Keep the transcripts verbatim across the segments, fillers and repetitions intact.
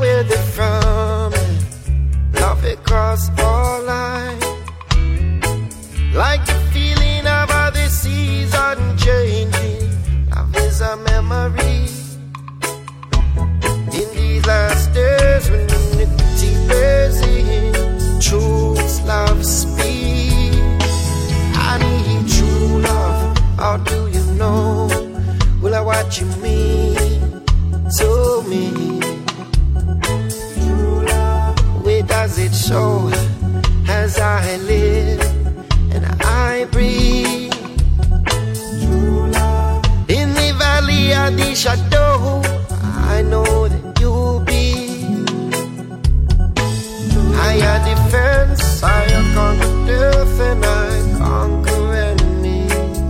where they're from. Love across all lines. Like the feeling of how the seas are changing. Love is a memory. In these last days when unity bears in, truth, love, speed. I need true love. How do you know? Will I what you mean to me? True love. Where does it show as I live and I breathe? True love. In the valley of the shadow, I know that you'll be higher defense, higher conquer death, and I conquer enemy.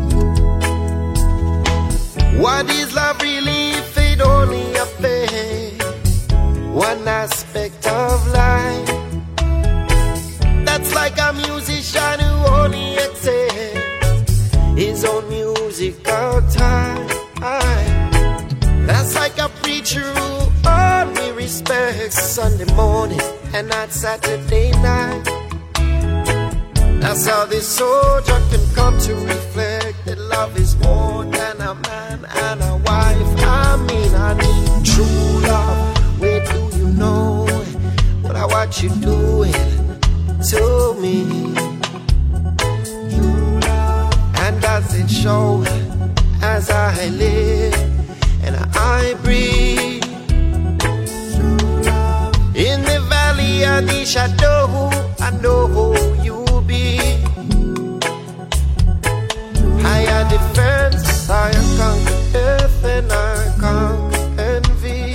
What is love really if it only affects one aspect of life? That's like a musician who only accepts his own musical time. That's like a preacher who only respects Sunday morning and not Saturday night. That's how this soldier can come to reflect that love is more than a man and a wife. I mean, I need true love. Where do you know what I want you doing to me? True love. And does it show as I live and I breathe? In the valley of the shadow, I know who you'll be. Higher defense, higher conquer death, and I conquer envy.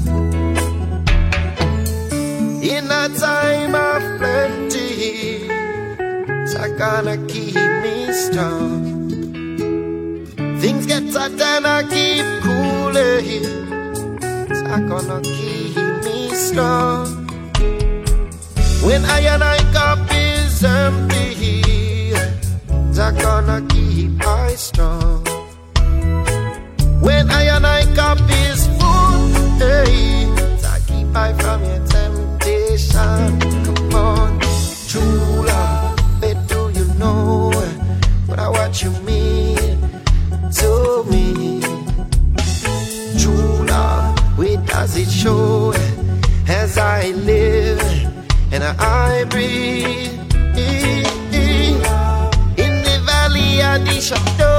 In a time of plenty, it's gonna keep me strong. Things get hot and I keep cooling. It's not gonna keep me strong. When I and I cup is empty, it's not gonna keep I strong. When I and I cup is full, hey, it's not keep I from your temptation. Come on, true love, where do you know what I what you mean to me? True love, where does it show as I live and I breathe? In the valley of the shadow,